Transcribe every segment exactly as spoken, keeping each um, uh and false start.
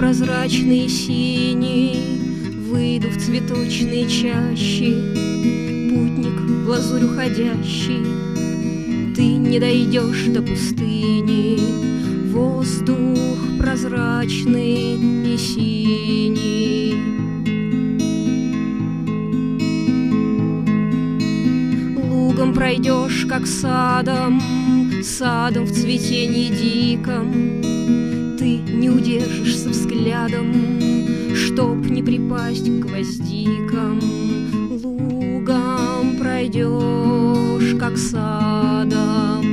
прозрачный синий, выйду в цветочные чащи, путник в лазурь уходящий. Ты не дойдешь до пустыни, воздух прозрачный и синий. Лугом пройдешь, как садом, садом в цветении диком. Ты не удержишься взглядом, чтоб не припасть к гвоздикам. Лугом пройдешь, как садом.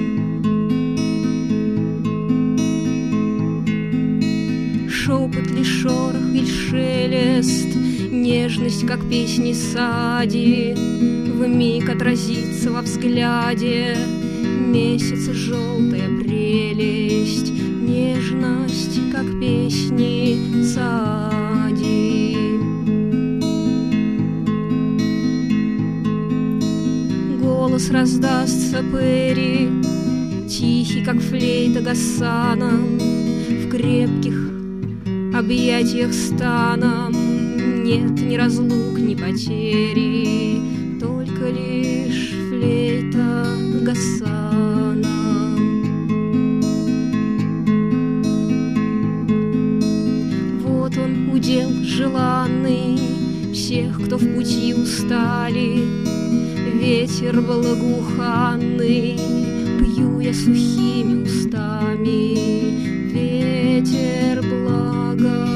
Шепот ли, шорох или шелест, нежность, как песни сади, вмиг отразится во взгляде. Месяца желтая прелесть, нежность, как песни сади. Голос раздастся Пэри, тихий, как флейта Гассана, в крепких объятиях станом. Нет ни разлук, ни потери, только лишь флейта Гассана. Вот он, удел желанный всех, кто в пути устали. Ветер благоуханный, пью я сухими устами. Ветер благоуханный.